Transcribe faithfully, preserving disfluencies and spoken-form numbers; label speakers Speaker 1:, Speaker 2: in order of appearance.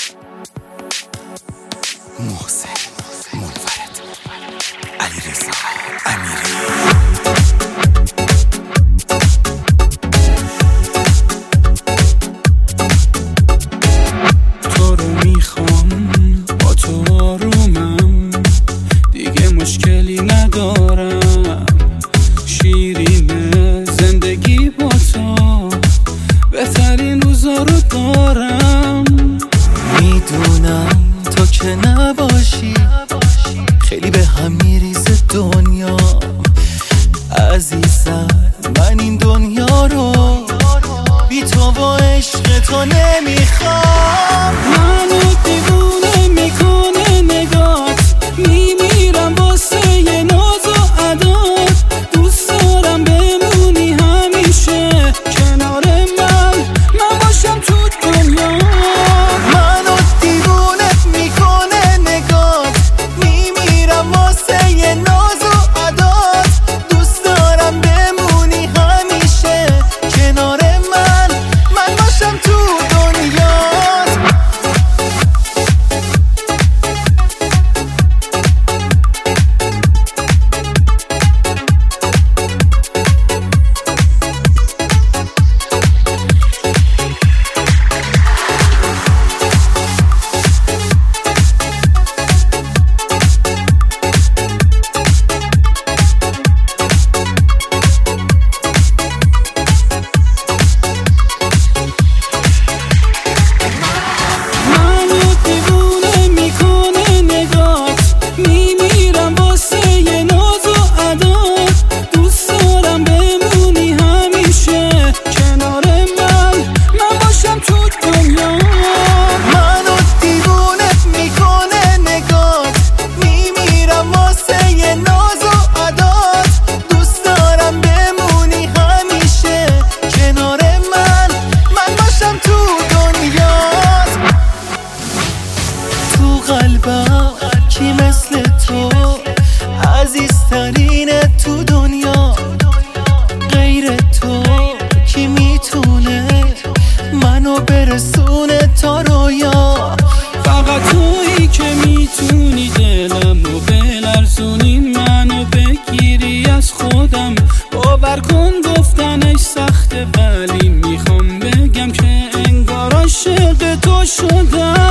Speaker 1: محسن منفرد، علیرضا امیری. تو رو میخوام، با تو آرومم، دیگه مشکلی ندارم. شیرینه زندگی با تو، بهترین روزا رو دارم.
Speaker 2: میدونم تو که نباشی خیلی به هم میریزه دنیا. عزیزم من این دنیا رو بی تو و عشق تو نمیخوام.
Speaker 1: منو دیوونه میکنه نگات، میمیرم واسه یه ناز و عدات. دوست دارم بمونی همیشه کنار من، من باشم تو دنیا.
Speaker 2: منو دیوونه میکنه نگات، میمیرم واسه یه ناز و عدات. دوست دارم بمونی همیشه کنار من، من باشم تو دنیا. قلبم کی مثل تو عزیزترینه تو دنیا. غیر تو کی میتونه منو برسونه تا رویا.
Speaker 1: فقط تویی که میتونی دلمو بلرزونی، منو بگیری از خودم. باور کن گفتنش سخته، ولی میخوام بگم که انگار عاشق تو شدم.